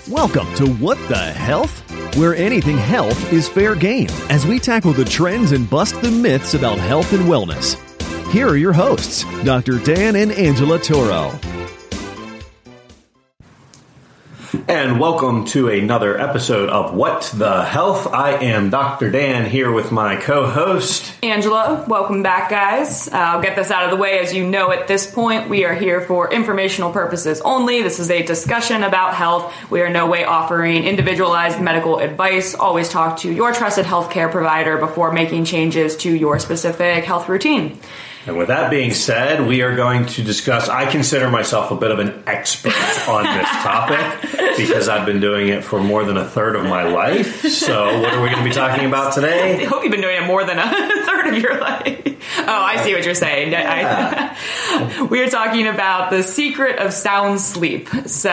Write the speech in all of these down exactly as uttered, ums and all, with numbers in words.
Welcome to What the Health? Where anything health is fair game as we tackle the trends and bust the myths about health and wellness. Here are your hosts, Doctor Dan and Angela Toro. And welcome to another episode of What the Health. I am Doctor Dan here with my co-host, Angela. Welcome back, guys. Uh, I'll get this out of the way. As you know, at this point, we are here for informational purposes only. This is a discussion about health. We are in no way offering individualized medical advice. Always talk to your trusted healthcare provider before making changes to your specific health routine. And with that being said, we are going to discuss, I consider myself a bit of an expert on this topic because I've been doing it for more than a third of my life. So what are we going to be talking about today? I hope you've been doing it more than a third of your life. Oh, I see what you're saying. Yeah. I, we are talking about the secret of sound sleep. So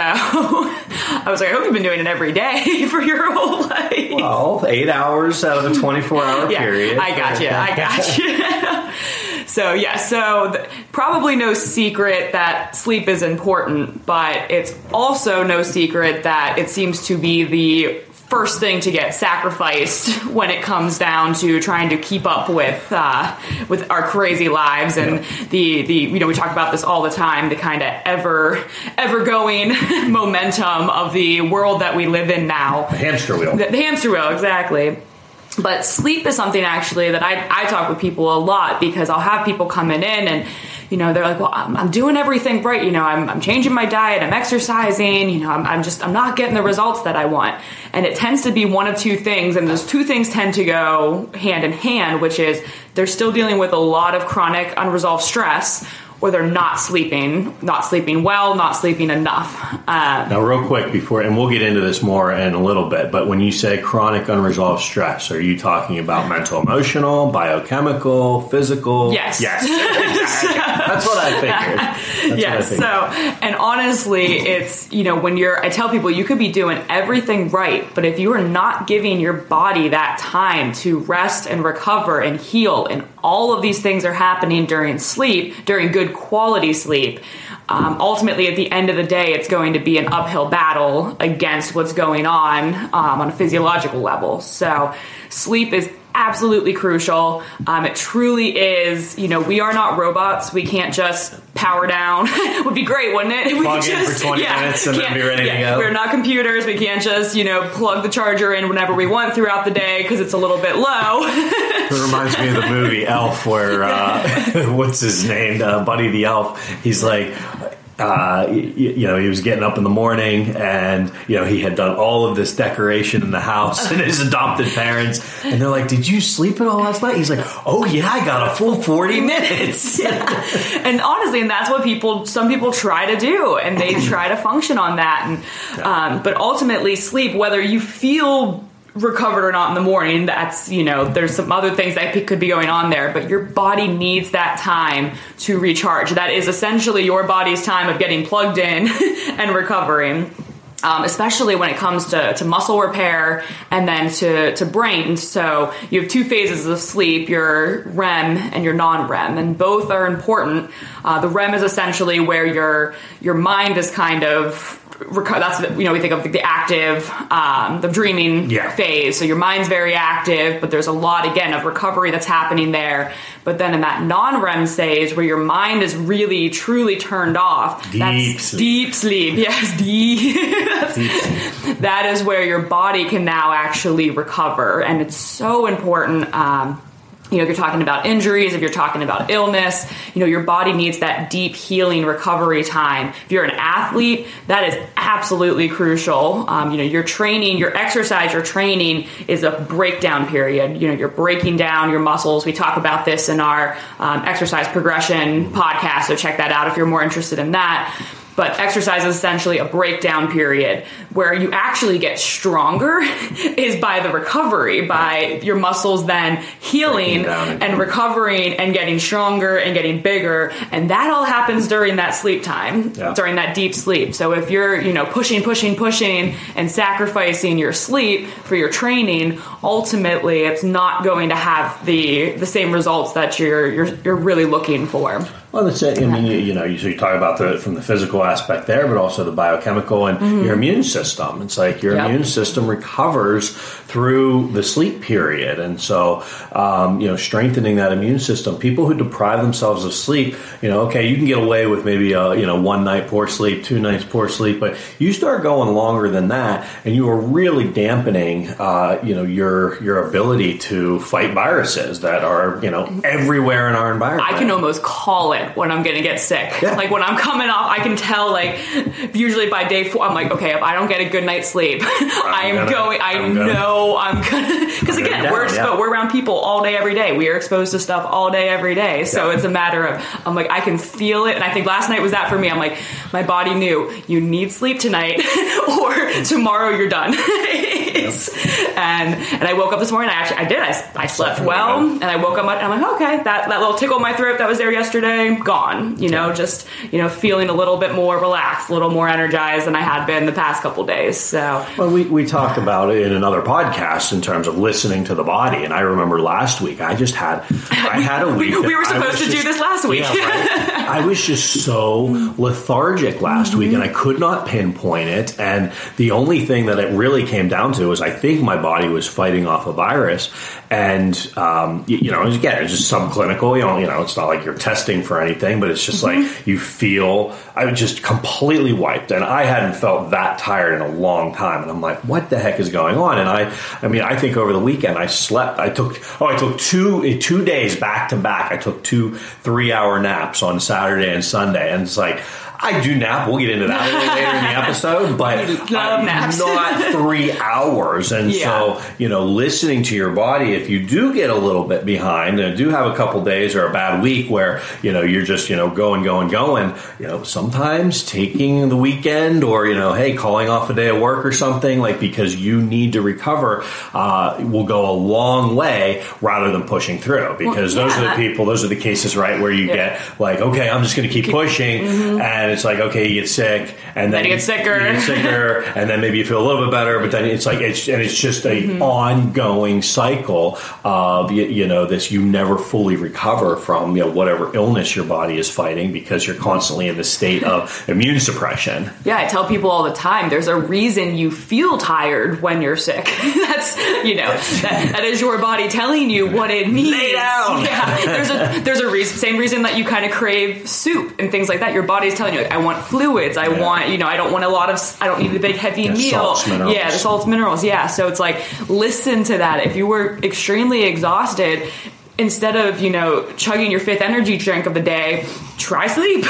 I was like, I hope you've been doing it every day for your whole life. Well, eight hours out of a twenty-four hour yeah, period. I got you. I got you. So, yeah, so th- probably no secret that sleep is important, but it's also no secret that it seems to be the first thing to get sacrificed when it comes down to trying to keep up with uh, with our crazy lives and yeah. the, the, you know, we talk about this all the time, the kind of ever, ever going momentum of the world that we live in now. The hamster wheel. The, the hamster wheel, exactly. But sleep is something actually that I, I talk with people a lot because I'll have people coming in and, you know, they're like, well, I'm, I'm doing everything right. You know, I'm, I'm changing my diet. I'm exercising. You know, I'm, I'm just I'm not getting the results that I want. And it tends to be one of two things. And those two things tend to go hand in hand, which is they're still dealing with a lot of chronic unresolved stress, or they're not sleeping, not sleeping well, not sleeping enough. Um, now, real quick before, and we'll get into this more in a little bit, but when you say chronic unresolved stress, are you talking about mental, emotional, biochemical, physical? Yes. Yes. That's what I figured. That's yes. What I figured. So, and honestly, it's, you know, when you're, I tell people you could be doing everything right, but if you are not giving your body that time to rest and recover and heal, and all of these things are happening during sleep, during good quality sleep, um, ultimately at the end of the day, it's going to be an uphill battle against what's going on um, on a physiological level. So sleep is absolutely crucial. Um, it truly is, you know, we are not robots. We can't just power down. Would be great, wouldn't it? We plug just, in for twenty yeah, minutes and then be ready yeah, to go. We're not computers. We can't just, you know, plug the charger in whenever we want throughout the day because it's a little bit low. It reminds me of the movie Elf where, uh, what's his name? Uh, Buddy the Elf. He's like... Uh, you, you know, he was getting up in the morning and, you know, he had done all of this decoration in the house and his adopted parents. And they're like, did you sleep at all last night? He's like, oh, yeah, I got a full forty minutes. Yeah. And honestly, and that's what people, some people try to do, and they try to function on that. And um, but ultimately, sleep, whether you feel recovered or not in the morning, that's, you know, there's some other things that could be going on there, but your body needs that time to recharge. That is essentially your body's time of getting plugged in and recovering. Um, especially when it comes to, to muscle repair and then to, to brain. So you have two phases of sleep, your R E M and your non-R E M, and both are important. Uh, the R E M is essentially where your your mind is kind of that's, you know, we think of the active, um, the dreaming yeah. phase. So your mind's very active, but there's a lot, again, of recovery that's happening there. But then in that non-R E M phase where your mind is really, truly turned off, deep that's sleep. deep sleep. Yes, deep. deep sleep. That is where your body can now actually recover. And it's so important. Um, You know, if you're talking about injuries, if you're talking about illness, you know, your body needs that deep healing recovery time. If you're an athlete, that is absolutely crucial. Um, you know, your training, your exercise, your training is a breakdown period. You know, you're breaking down your muscles. We talk about this in our um, exercise progression podcast, so check that out if you're more interested in that. But exercise is essentially a breakdown period where you actually get stronger is by the recovery, by your muscles then healing and recovering and getting stronger and getting bigger. And that all happens during that sleep time, yeah. during that deep sleep. So if you're, you know, pushing, pushing, pushing and sacrificing your sleep for your training, ultimately it's not going to have the the same results that you're you're, you're really looking for. Well, that's it. I mean, you, you know, you, so you talk about the from the physical aspect there, but also the biochemical and mm-hmm. your immune system. It's like your yep. immune system recovers through the sleep period, and so um, you know, strengthening that immune system. People who deprive themselves of sleep, you know, okay, you can get away with maybe a, you know one night poor sleep, two nights poor sleep, but you start going longer than that, and you are really dampening, uh, you know, your your ability to fight viruses that are you know everywhere in our environment. I can almost call it when I'm going to get sick. Yeah. Like when I'm coming off, I can tell, like, usually by day four, I'm like, okay, if I don't get a good night's sleep, I am gonna, going, I I'm know gonna, I'm going to, because again, down, we're, yeah. we're around people all day, every day. We are exposed to stuff all day, every day. So yeah. it's a matter of, I'm like, I can feel it. And I think last night was that for me. I'm like, my body knew you need sleep tonight or tomorrow you're done. and and I woke up this morning. I actually I did. I, I slept well, and I woke up and I'm like, okay, that, that little tickle in my throat that was there yesterday, gone. You know, yeah. just you know, feeling a little bit more relaxed, a little more energized than I had been the past couple days. So, well, we we talked about it in another podcast in terms of listening to the body. And I remember last week, I just had I had a week. we, we were supposed to just, do this last week. Yeah, right? I was just so lethargic last mm-hmm. week, and I could not pinpoint it. And the only thing that it really came down to was I think my body was fighting off a virus, and um, you, you know, again, it's just subclinical. You know, you know, it's not like you're testing for anything, but it's just mm-hmm. like you feel. I was just completely wiped, and I hadn't felt that tired in a long time. And I'm like, what the heck is going on? And I, I mean, I think over the weekend I slept. I took oh, I took two two days back to back. I took two three hour naps on Saturday and Sunday, and it's like. I do nap. We'll get into that a little later in the episode, but Love naps. not three hours. And yeah. so, you know, listening to your body, if you do get a little bit behind and do have a couple days or a bad week where, you know, you're just, you know, going, going, going, you know, sometimes taking the weekend or, you know, hey, calling off a day of work or something, like because you need to recover, uh, will go a long way rather than pushing through. Because well, yeah. those are the people, those are the cases, right, where you yeah. get like, okay, I'm just going to keep, keep pushing. Mm-hmm. And it's like, okay, you get sick, and then, then you get sicker, you get sicker, and then maybe you feel a little bit better, but then it's like it's and it's just a mm-hmm. ongoing cycle of you, you know this. You never fully recover from you know whatever illness your body is fighting because you're constantly in the state of immune suppression. Yeah, I tell people all the time. There's a reason you feel tired when you're sick. That's you know that, that is your body telling you what it needs. Lay down. Yeah, there's a there's a reason. Same reason that you kind of crave soup and things like that. Your body's telling you, like, I want fluids. I yeah. want, you know, I don't want a lot of, I don't need a big heavy yeah, meal. Salts, minerals. Yeah, the salts, minerals. Yeah. So it's like, listen to that. If you were extremely exhausted, instead of, you know, chugging your fifth energy drink of the day, try sleep.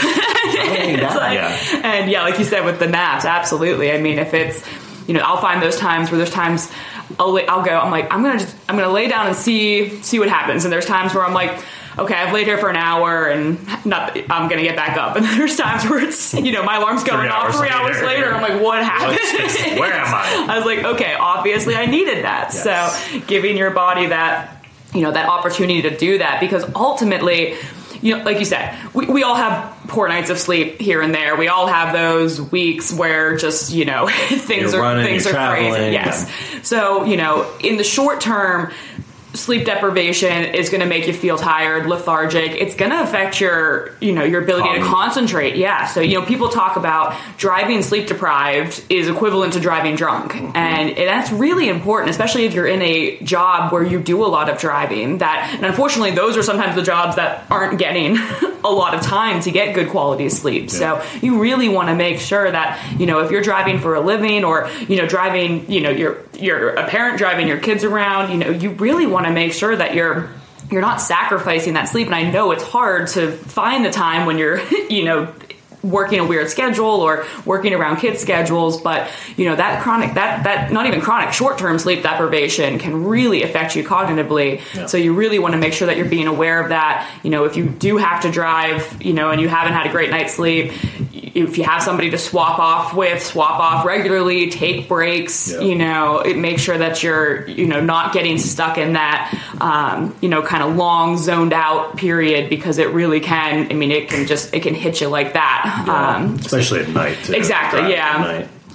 It's like, yeah. And yeah, like you said, with the naps, absolutely. I mean, if it's, you know, I'll find those times where there's times I'll, I'll go, I'm like, I'm going to just, I'm going to lay down and see, see what happens. And there's times where I'm like, okay, I've laid here for an hour and not, I'm going to get back up. And there's times where it's, you know, my alarm's going three off three later. hours later. I'm like, what happened? Where am I? I was like, okay, obviously I needed that. Yes. So giving your body that, you know, that opportunity to do that, because ultimately, you know, like you said, we, we all have poor nights of sleep here and there. We all have those weeks where just, you know, things you're are running, things are crazy. Yes. Yeah. So, you know, in the short term, sleep deprivation is going to make you feel tired, lethargic. It's going to affect your, you know, your ability Cognitive. to concentrate. Yeah. So, you know, people talk about driving sleep deprived is equivalent to driving drunk. Mm-hmm. And that's really important, especially if you're in a job where you do a lot of driving. That, and unfortunately, those are sometimes the jobs that aren't getting a lot of time to get good quality sleep. Yeah. So you really want to make sure that, you know, if you're driving for a living or, you know, driving, you know, you're, you're a parent driving your kids around, you know, you really want to make sure that you're you're not sacrificing that sleep. And I know it's hard to find the time when you're, you know, working a weird schedule or working around kids' schedules, but you know that chronic that that not even chronic short-term sleep deprivation can really affect you cognitively. Yeah. So you really want to make sure that you're being aware of that. You know, if you do have to drive, you know, and you haven't had a great night's sleep, if you have somebody to swap off with, swap off regularly, take breaks, yeah. you know, it makes sure that you're, you know, not getting stuck in that, um, you know, kind of long zoned out period, because it really can, I mean, it can just, it can hit you like that. Yeah. Um, Especially at night. Too. Exactly. Right, yeah. at night.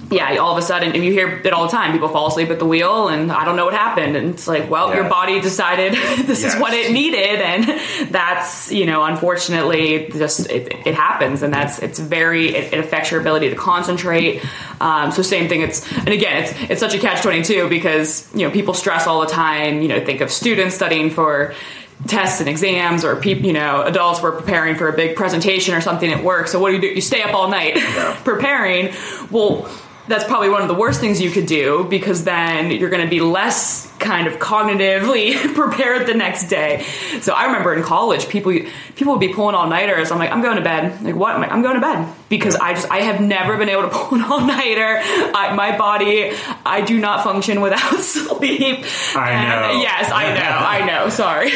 yeah, all of a sudden, and you hear it all the time, people fall asleep at the wheel and I don't know what happened. And it's like, well, yeah. your body decided this yes. is what it needed. And that's, you know, unfortunately just, it, it happens. And that's, it's very, it, it affects your ability to concentrate. Um, so same thing. It's, and again, it's, it's such a catch twenty-two because, you know, people stress all the time, you know, think of students studying for tests and exams, or people, you know, adults were preparing for a big presentation or something at work. So what do you do? You stay up all night yeah. preparing. Well, that's probably one of the worst things you could do, because then you're going to be less kind of cognitively prepared the next day. So I remember in college, people people would be pulling all-nighters. I'm like, I'm going to bed. Like, what? I'm, like, I'm going to bed. Because I just, I have never been able to pull an all-nighter. I, my body, I do not function without sleep. I know. And yes, I know. I know. Sorry.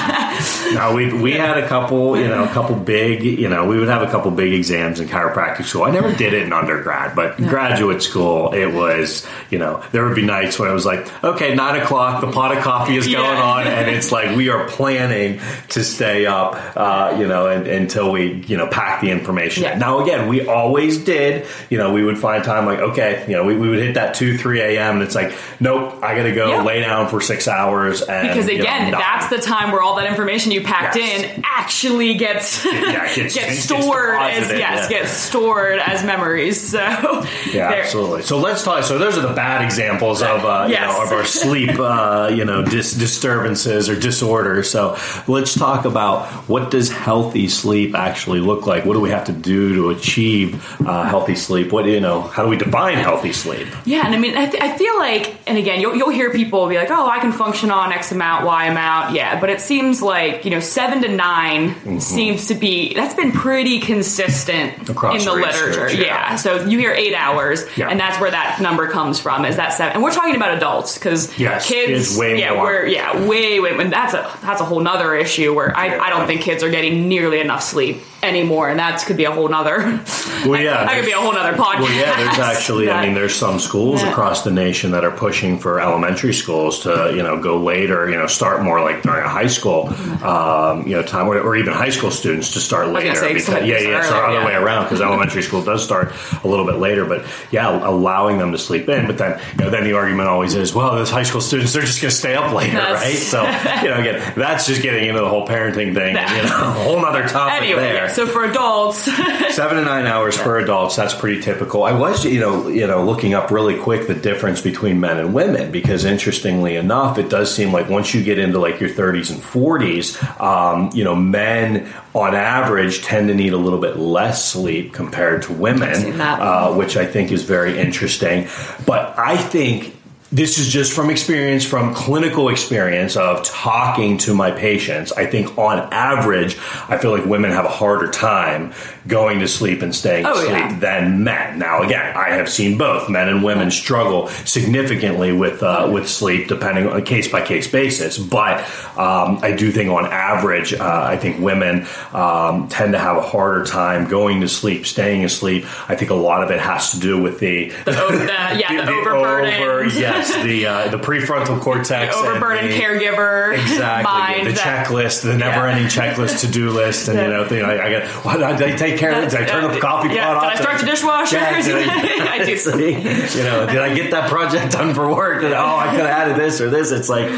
No, we we had a couple, you know, a couple big, you know, we would have a couple big exams in chiropractic school. I never did it in undergrad, but no. graduate school, it was, you know, there would be nights when it was like, okay, nine o'clock, the pot of coffee is going yeah. on, and it's like we are planning to stay up, uh, you know, and, until we, you know, pack the information. Yeah. Now, again, we always did, you know, we would find time like, okay, you know, we, we would hit that two, three a.m. and it's like, nope, I got to go yeah. lay down for six hours. And, because again, you know, that's the time where all that information you packed yes. in actually gets yeah, gets, gets stored gets as yes, yeah. gets stored as memories. So yeah, absolutely. So let's talk. So those are the bad examples of uh, yes. you know, of our sleep, uh, you know, dis- disturbances or disorders. So let's talk about, what does healthy sleep actually look like? What do we have to do to achieve uh, healthy sleep? What, you know, how do we define healthy sleep? Yeah, and I mean, I, th- I feel like, and again, you'll, you'll hear people be like, oh, I can function on X amount, Y amount. Yeah, but it seems like, you know, seven to nine mm-hmm. seems to be, that's been pretty consistent across in the literature. Yeah. yeah, so you hear eight hours, yeah. and that's where that number comes from, is that seven. And we're talking about adults, because yes, kids, kids way yeah, more. we're, yeah, way, way, and that's a, that's a whole nother issue where I, I don't think kids are getting nearly enough sleep anymore, and that could be a whole nother well yeah that could be a whole nother podcast. Well yeah there's actually that, I mean there's some schools yeah. across the nation that are pushing for elementary schools to, you know, go later, you know, start more like during high school um, you know, time, or, or even high school students to start later. Say, because, so yeah yeah it's the other yeah. way around, because elementary school does start a little bit later, but yeah, allowing them to sleep in. But then, you know, then the argument always is, well, those high school students, they're just going to stay up later, that's, right? So, you know, again, that's just getting into the whole parenting thing, and, you know, a whole other topic anyway, there. Yeah, so for adults, seven to nine hours for adults, that's pretty typical. I was, you know, you know, looking up really quick the difference between men and women, because interestingly enough, it does seem like once you get into like your thirties and forties, um, you know, men on average tend to need a little bit less sleep compared to women, uh, which I think is very interesting. But I think this is just from experience, from clinical experience of talking to my patients. I think on average, I feel like women have a harder time going to sleep and staying oh, asleep yeah. than men. Now, again, I have seen both. Men and women struggle significantly with uh, with sleep, depending on a case-by-case basis. But um, I do think on average, uh, I think women um, tend to have a harder time going to sleep, staying asleep. I think a lot of it has to do with the... the, over, the yeah, the, the overburden. Over, yes, the uh, the prefrontal cortex. The overburdened and the, caregiver exactly, mind. The that, checklist, the never-ending yeah. checklist, to-do list, and, you know, you know, I, I got, well, did I take care of it? Did I turn uh, the coffee yeah, pot off? Did I start the dishwasher? Yeah, did I, I do. See, you know, did I get that project done for work? And, oh, I could have added this or this. It's like,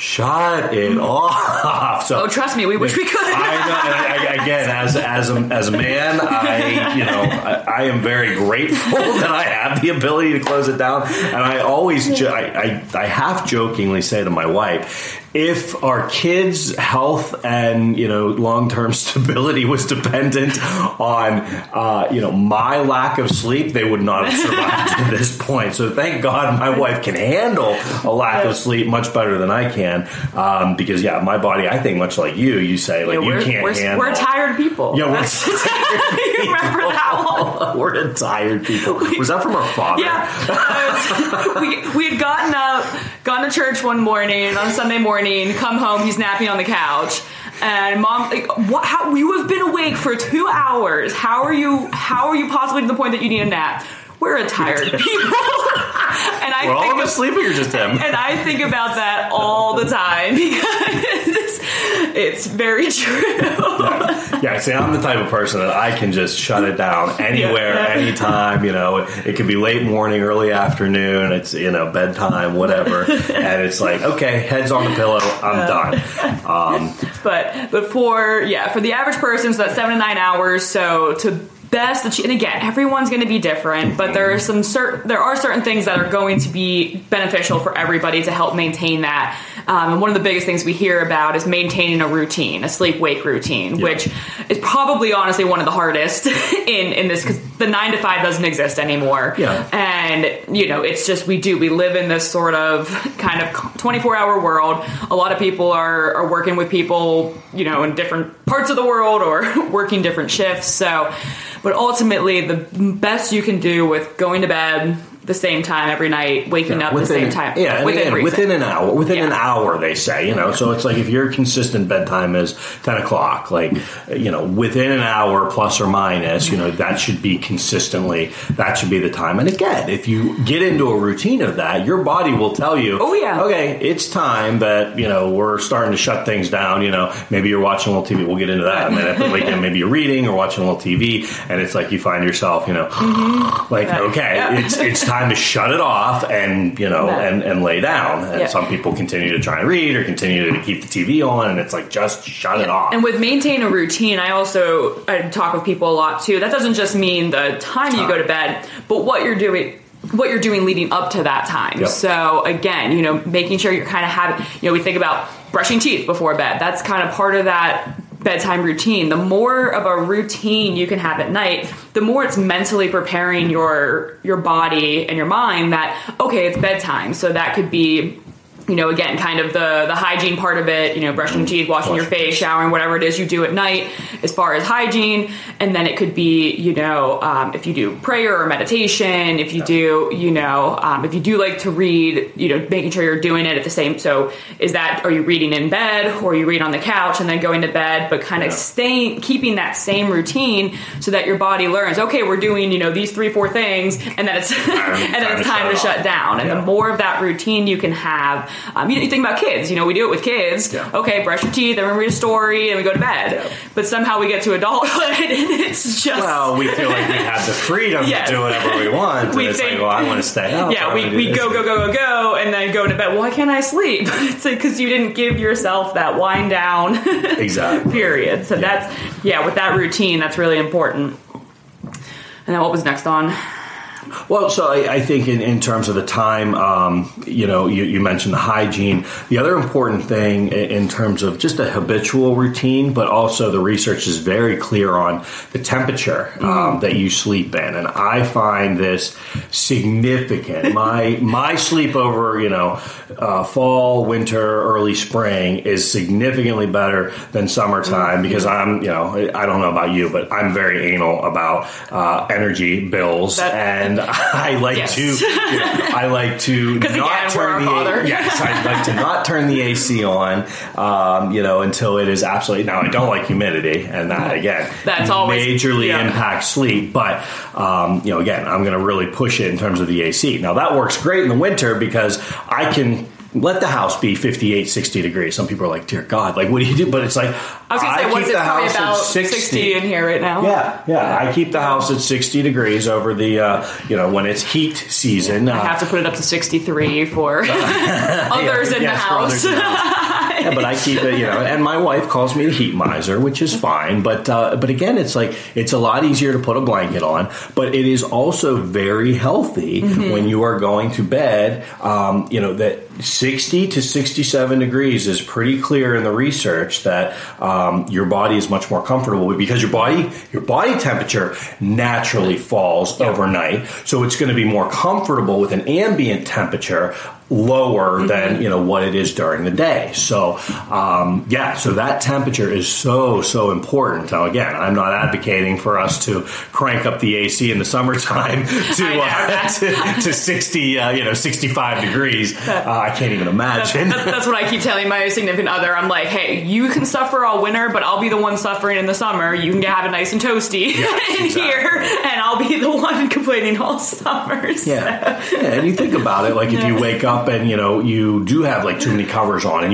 shut it off. So, oh, trust me, we wish we could. I know. And I, again, as as a, as a man, I you know I, I am very grateful that I have the ability to close it down. And I always jo- I, I I half jokingly say to my wife, if our kids' health and, you know, long-term stability was dependent on, uh, you know, my lack of sleep, they would not have survived to this point. So thank God my wife can handle a lack of sleep much better than I can. Um, because, yeah, my body, I think much like you, you say, like, yeah, you can't we're, handle. We're tired people. Yeah, we're tired people. You remember that one? We're tired people. Was that from our father? Yeah. Uh, we, we had gotten up, gone to church one morning, on Sunday morning, come home, he's napping on the couch, and mom, like, what, how, you have been awake for two hours. How are you, how are you possibly to the point that you need a nap? We're a tired people. And I We're all think of us sleeping or just him? And I think about that all the time, because It's very true. yeah. yeah, see, I'm the type of person that I can just shut it down anywhere, yeah. anytime. You know, it, it could be late morning, early afternoon. It's, you know, bedtime, whatever, and it's like, okay, head's on the pillow. I'm done. Um, but but for yeah, for the average person, so that's seven to nine hours. So to best achieve, and again, everyone's going to be different, but there are some certain there are certain things that are going to be beneficial for everybody to help maintain that. Um, and one of the biggest things we hear about is maintaining a routine, a sleep-wake routine, yeah. which is probably honestly one of the hardest in in this, because the nine to five doesn't exist anymore. Yeah. And you know, it's just we do we live in this sort of kind of twenty-four hour world. A lot of people are are working with people, you know, in different parts of the world or working different shifts. So. But ultimately, the best you can do with going to bed the same time every night, waking yeah, up within, the same time. Yeah, within, again, within an hour. Within yeah. an hour, they say, you know. So it's like if your consistent bedtime is ten o'clock, like, you know, within an hour plus or minus, you know, that should be consistently, that should be the time. And again, if you get into a routine of that, your body will tell you, oh, yeah. okay, it's time that, you know, we're starting to shut things down. You know, maybe you're watching a little T V. We'll get into that in a minute. But like, you know, maybe you're reading or watching a little T V, and it's like you find yourself, you know, mm-hmm. like, yeah. okay, yeah. it's it's time to shut it off and, you know, no. and, and lay down. And yeah. some people continue to try and read or continue to keep the T V on, and it's like, just shut yeah. it off. And with maintain a routine, I also I talk with people a lot too. That doesn't just mean the time, time you go to bed, but what you're doing what you're doing leading up to that time. Yep. So again, you know, making sure you're kind of having, you know, we think about brushing teeth before bed. That's kind of part of that bedtime routine. The more of a routine you can have at night, the more it's mentally preparing your your body and your mind that, okay, it's bedtime. So that could be, you know, again, kind of the, the hygiene part of it, you know, brushing teeth, washing your face, showering, whatever it is you do at night as far as hygiene. And then it could be, you know, um, if you do prayer or meditation, if you do, you know, um, if you do like to read, you know, making sure you're doing it at the same. So is that, are you reading in bed or you read on the couch and then going to bed, but kind of yeah. staying, keeping that same routine so that your body learns, okay, we're doing, you know, these three, four things, and then it's, and then it's time to shut down. And yeah. the more of that routine you can have, Um, you know, you think about kids, you know, we do it with kids. Yeah. Okay, brush your teeth, then we read a story, and we go to bed. Yeah. But somehow we get to adulthood, and it's just... Well, we feel like we have the freedom yes. to do whatever we want. we and it's think, like, well, I want to stay up. Yeah, we, we go, go, go, go, go, and then go to bed. Why can't I sleep? It's because like, you didn't give yourself that wind down exactly. period. So yeah. that's, yeah, with that routine, that's really important. And then what was next on? Well, so I, I think in, in terms of the time, um, you know, you, you mentioned the hygiene. The other important thing in, in terms of just a habitual routine, but also the research is very clear on the temperature um, mm. that you sleep in. And I find this significant. my my sleep over, you know, uh, fall, winter, early spring is significantly better than summertime mm. because I'm, you know, I don't know about you, but I'm very anal about uh, energy bills that- and I like yes. to, you know, I like to not again, turn the a- yes, I like to not turn the A C on, um, you know, until it is absolutely. Now, I don't like humidity, and that again, that's always majorly yeah. impacts sleep. But um, you know, again, I'm going to really push it in terms of the A C. Now, that works great in the winter because I can let the house be fifty-eight, sixty degrees. Some people are like, dear God, like, what do you do? But it's like, I was going to say, what's it probably about sixty in here right now? Yeah, yeah. yeah. I keep the house at sixty degrees over the, uh, you know, when it's heat season. I uh, have to put it up to sixty-three for others yeah, in yes, the house. For others in the house. Yeah, but I keep it, you know, and my wife calls me the heat miser, which is fine. But uh, but again, it's like, it's a lot easier to put a blanket on, but it is also very healthy mm-hmm. when you are going to bed, um, you know, that sixty to sixty-seven degrees is pretty clear in the research that um, your body is much more comfortable because your body, your body temperature naturally falls yeah. overnight. So it's going to be more comfortable with an ambient temperature lower mm-hmm. than, you know, what it is during the day. So, um, yeah, so that temperature is so, so important. Now, again, I'm not advocating for us to crank up the A C in the summertime to, uh, to, to sixty, uh, you know, sixty-five degrees. Uh, I can't even imagine. That's, that's what I keep telling my significant other. I'm like, hey, you can suffer all winter, but I'll be the one suffering in the summer. You can have it nice and toasty yeah, in exactly. here, and I'll be the one complaining all summer. So. Yeah. yeah, and you think about it, like if yeah. you wake up and, you know, you do have like too many covers on and you wake up and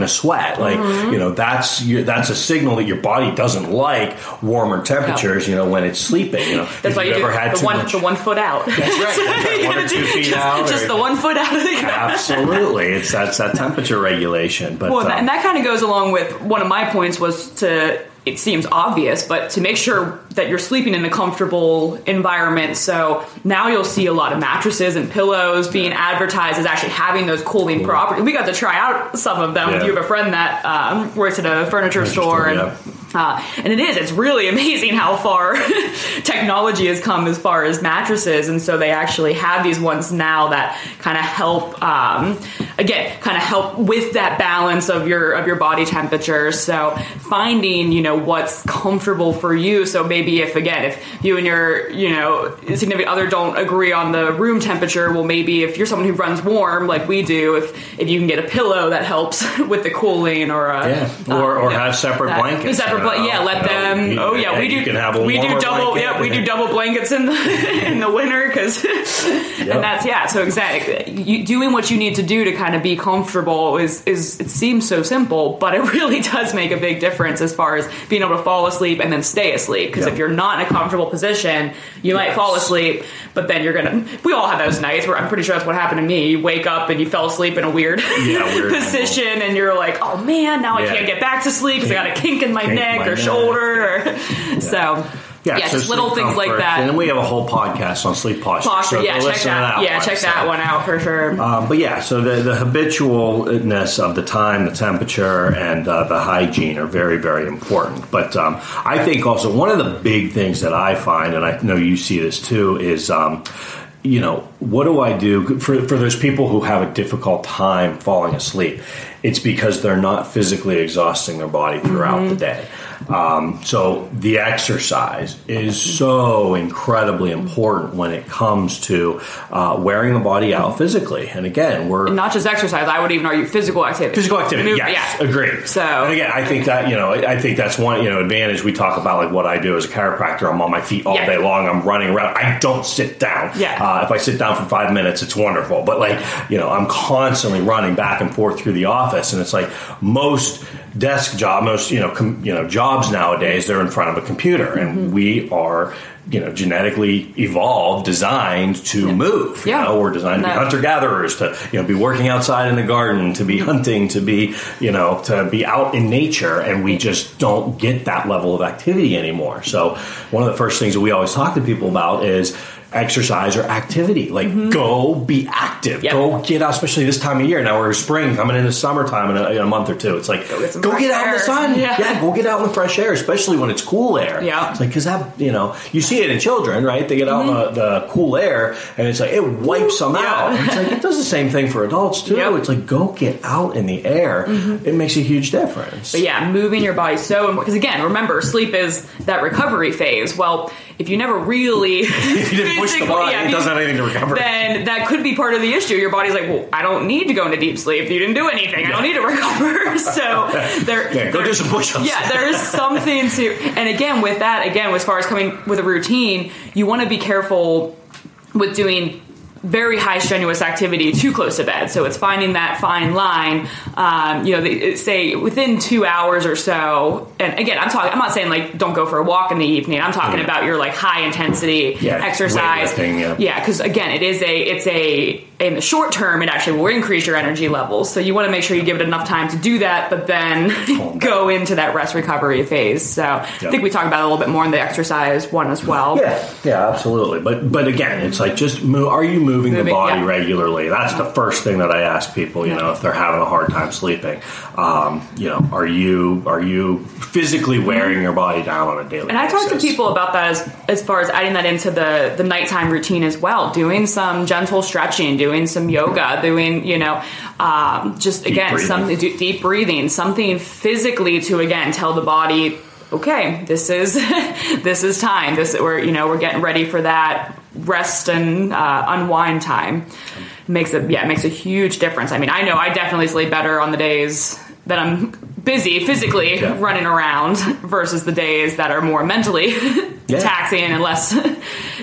in a sweat. Like, mm-hmm. you know, that's your, that's a signal that your body doesn't like warmer temperatures, no. you know, when it's sleeping. You know, that's why you do had the, one, much... the one foot out. That's right. That's right. One or two feet just, out. Just or... the one foot out of the ground. Absolutely. It's that's that temperature regulation. But well, um, and that kind of goes along with one of my points was to, it seems obvious, but to make sure that you're sleeping in a comfortable environment. So now you'll see a lot of mattresses and pillows being advertised as actually having those cooling properties. We got to try out some of them. Yeah. You have a friend that um, works at a furniture store. And, yeah. uh, and it is. It's really amazing how far technology has come as far as mattresses. And so they actually have these ones now that kind of help, um, again, kind of help with that balance of your of your body temperature. So finding, you know, what's comfortable for you. So maybe if, again, if you and your, you know, significant other don't agree on the room temperature, well, maybe if you're someone who runs warm like we do, if if you can get a pillow that helps with the cooling, or a, yeah, or, uh, or yeah, have separate that, blankets. Separate, you know, bla- yeah, let you them. know, oh yeah, we do. You can have a we do double. blanket. Yeah, we do double blankets in the in the winter because, yep. and that's yeah. So exactly, you, doing what you need to do to kind of be comfortable is is it seems so simple, but it really does make a big difference as far as being able to fall asleep and then stay asleep. Because yep. if you're not in a comfortable position, you might yes. fall asleep, but then you're gonna. We all have those nights where I'm pretty sure that's what happened to me. You wake up and you fell asleep in a weird, yeah, weird position, angle. And you're like, oh man, now yeah. I can't get back to sleep because I got a kink in my kink neck my or neck. shoulder. Or, yeah. So. Yeah, yeah so just little things comfort. like that. And then we have a whole podcast on sleep posture. Posture, so yeah, check listen that. to that yeah, one, check so. that one out for sure. Um, but yeah, so the, the habitualness of the time, the temperature, and uh, the hygiene are very, very important. But um, I think also one of the big things that I find, and I know you see this too, is um, you know, what do I do for for those people who have a difficult time falling asleep? It's because they're not physically exhausting their body throughout mm-hmm. the day. Um, so the exercise is so incredibly important when it comes to uh, wearing the body out physically. And again, we're and not just exercise. I would even argue physical activity. Physical activity, Move, yes, yeah. agreed. So, and again, I think that you know, I think that's one you know advantage. We talk about like what I do as a chiropractor. I'm on my feet all yeah. day long. I'm running around. I don't sit down. Yeah. Uh, if I sit down for five minutes, it's wonderful. But like you know, I'm constantly running back and forth through the office, and it's like most desk job, most you know, com, you know, jobs nowadays, they're in front of a computer, and mm-hmm. we are, you know, genetically evolved, designed to yeah. move. You yeah. know, we're designed to be hunter gatherers, to you know, be working outside in the garden, to be hunting, to be you know, to be out in nature, and we just don't get that level of activity anymore. So, one of the first things that we always talk to people about is exercise or activity. Like, mm-hmm. go be active. Yep. Go get out, especially this time of year. Now we're spring, coming into summertime in a, in a month or two. It's like, go get, go get out in the sun. Yeah. yeah, go get out in the fresh air, especially when it's cool air. Yeah. It's like, because that, you know, you see it in children, right? They get out mm-hmm. in the, the cool air, and it's like, it wipes them yeah. out. It's like, it does the same thing for adults, too. Yep. It's like, go get out in the air. Mm-hmm. It makes a huge difference. But yeah, moving your body so important. Because again, remember, sleep is that recovery phase. Well, if you never really if you didn't push the body, yeah, it doesn't have anything to recover. Then that could be part of the issue. Your body's like, well, I don't need to go into deep sleep. You didn't do anything. Yeah. I don't need to recover. So there, yeah, go there, do some push-ups. Yeah, there is something to. And again, with that, again, as far as coming with a routine, you want to be careful with doing very high strenuous activity too close to bed. So it's finding that fine line. Um, you know, they say within two hours or so. And again, I'm talking. I'm not saying like don't go for a walk in the evening. I'm talking yeah. about your like high intensity yeah, exercise. Yeah, yeah, because again, it is a it's a in the short term, it actually will increase your energy levels. So you want to make sure you give it enough time to do that, but then go into that rest recovery phase. So yep. I think we talk about it a little bit more in the exercise one as well. Yeah, yeah, absolutely. But but again, it's like just move, are you moving, moving the body yeah. regularly? That's the first thing that I ask people. You yeah. know, if they're having a hard time sleeping, um, you know, are you are you physically wearing your body down on a daily and basis? I talk to people about that as as far as adding that into the the nighttime routine as well. Doing some gentle stretching, doing some yoga, doing, you know, um, just deep again, some deep breathing, something physically to, again, tell the body, okay, this is, this is time. This, we're, you know, we're getting ready for that rest and uh, unwind time. It makes it, yeah, it makes a huge difference. I mean, I know I definitely sleep better on the days that I'm busy physically yeah. running around versus the days that are more mentally yeah. taxing and less,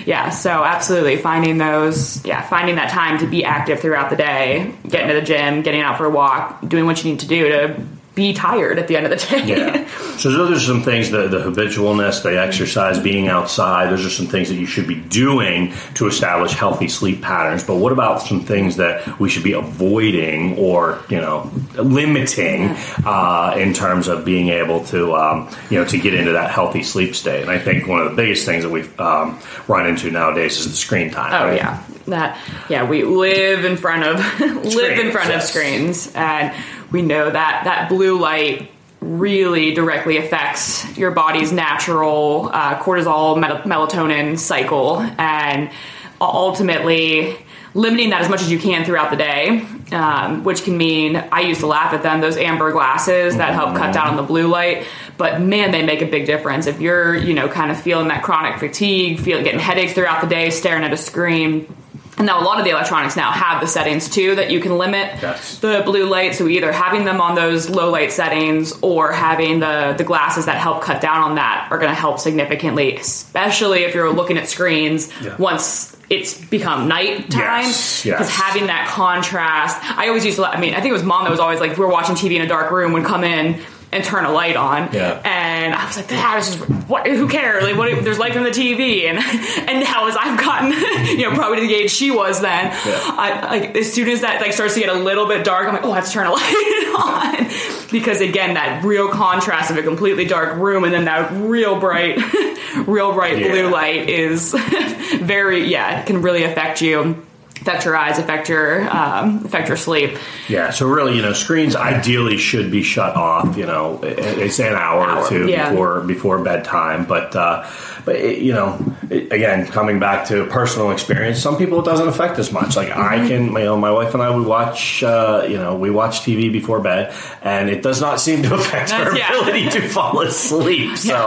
yeah, so absolutely finding those, yeah, finding that time to be active throughout the day, getting to the gym, getting out for a walk, doing what you need to do to be tired at the end of the day. Yeah. So those are some things, the, the habitualness, the exercise, being outside, those are some things that you should be doing to establish healthy sleep patterns. But what about some things that we should be avoiding or, you know, limiting uh, in terms of being able to, um, you know, to get into that healthy sleep state? And I think one of the biggest things that we've um, run into nowadays is the screen time. Oh, right? yeah. That, yeah, we live in front of, live in front yes. of screens, and we know that that blue light really directly affects your body's natural uh, cortisol, mel- melatonin cycle, and ultimately limiting that as much as you can throughout the day, um, which can mean, I used to laugh at them, those amber glasses that help cut down on the blue light, but man, they make a big difference. If you're, you know, kind of feeling that chronic fatigue, feeling getting headaches throughout the day, staring at a screen. And now a lot of the electronics now have the settings too that you can limit yes. the blue light. So either having them on those low light settings or having the, the glasses that help cut down on that are going to help significantly, especially if you're looking at screens yeah. once it's become nighttime. Yes, because yes. having that contrast, I always used to, I mean, I think it was mom that was always like, if we were watching T V in a dark room, would come in and turn a light on. Yeah. And I was like, ah, this is, what, who cares? Like, what, there's light from the T V. And and now as I've gotten, you know, probably to the age she was then, yeah. I, like, as soon as that, like, starts to get a little bit dark, I'm like, oh, I have to turn a light on. Because, again, that real contrast of a completely dark room and then that real bright, real bright yeah. blue light is very, yeah, it can really affect you. Affect your eyes, affect your um, affect your sleep. Yeah, so really, you know, screens ideally should be shut off. You know, it's an hour, hour. or two yeah. before before bedtime. But uh, but it, you know, it, again, coming back to personal experience, some people it doesn't affect as much. Like mm-hmm. I can, you know, my wife and I we watch, uh, you know, we watch T V before bed, and it does not seem to affect our yeah. ability to fall asleep. So,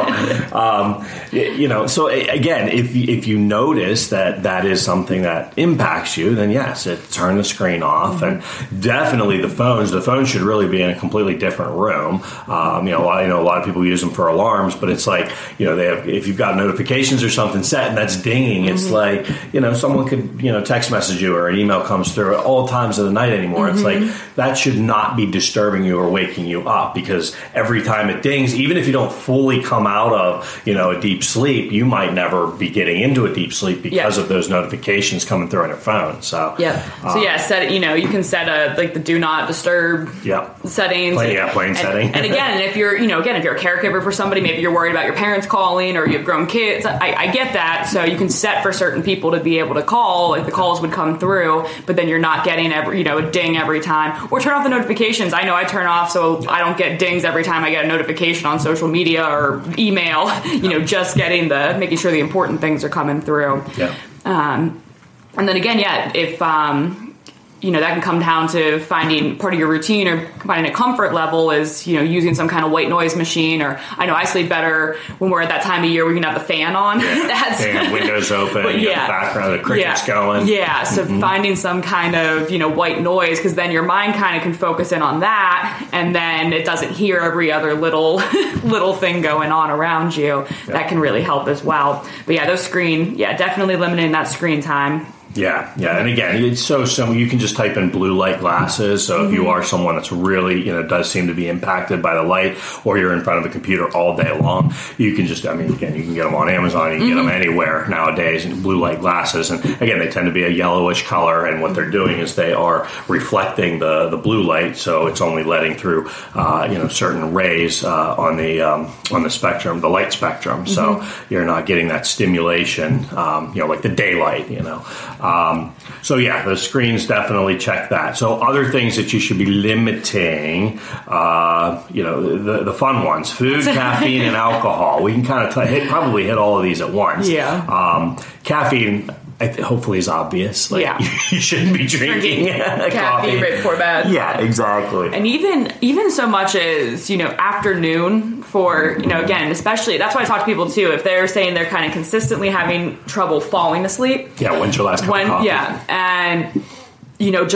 um, you know, so again, if if you notice that that is something that impacts you, then yes, it turn the screen off, mm-hmm. and definitely the phones. The phone should really be in a completely different room. Um, you know, a lot, you know, a lot of people use them for alarms, but it's like, you know, they have, if you've got notifications or something set and that's dinging, mm-hmm. it's like, you know, someone could, you know, text message you or an email comes through at all times of the night anymore. Mm-hmm. It's like that should not be disturbing you or waking you up, because every time it dings, even if you don't fully come out of, you know, a deep sleep, you might never be getting into a deep sleep because yeah. of those notifications coming through on your phone. So yeah, um, so yeah, set you know you can set a like the do not disturb yeah. settings. Plain, yeah, plain and, setting. And again, if you're you know again if you're a caregiver for somebody, maybe you're worried about your parents calling or you have grown kids. I, I get that, so you can set for certain people to be able to call. Like the calls would come through, but then you're not getting every you know a ding every time. Or turn off the notifications. I know I turn off so I don't get dings every time I get a notification on social media or email. You know, just getting the making sure the important things are coming through. Yeah. Um, And then again, yeah, if, um, you know, that can come down to finding part of your routine or finding a comfort level is, you know, using some kind of white noise machine. Or I know I sleep better when we're at that time of year where we can have the fan on. Yeah. That's fan, windows open, but, you yeah. got the background, the crickets yeah. going. Yeah, so mm-hmm. finding some kind of, you know, white noise, because then your mind kind of can focus in on that, and then it doesn't hear every other little little thing going on around you. Yeah. That can really help as well. But yeah, those screen, yeah, definitely limiting that screen time. Yeah, yeah, and again, it's so simple. You can just type in blue light glasses. So if you are someone that's really, you know, does seem to be impacted by the light, or you're in front of a computer all day long, you can just, I mean, again, you can get them on Amazon. You can mm-hmm. get them anywhere nowadays. And blue light glasses, and again, they tend to be a yellowish color. And what they're doing is they are reflecting the the blue light, so it's only letting through, uh, you know, certain rays uh, on the um, on the spectrum, the light spectrum. So mm-hmm. you're not getting that stimulation, um, you know, like the daylight, you know. Um, so yeah, the screens definitely check that. So other things that you should be limiting, uh, you know, the, the fun ones: food, caffeine, and alcohol. We can kind of t- hit, probably hit all of these at once. Yeah. Um, caffeine, I th- hopefully, is obvious. Like, yeah. you shouldn't be drinking, drinking caffeine right before bed. Yeah, exactly. And even even so much as, you know, afternoon for, you know, again, especially, that's why I talk to people too, if they're saying they're kind of consistently having trouble falling asleep. Yeah, when's your last cup when, of coffee? Yeah, and, you know, just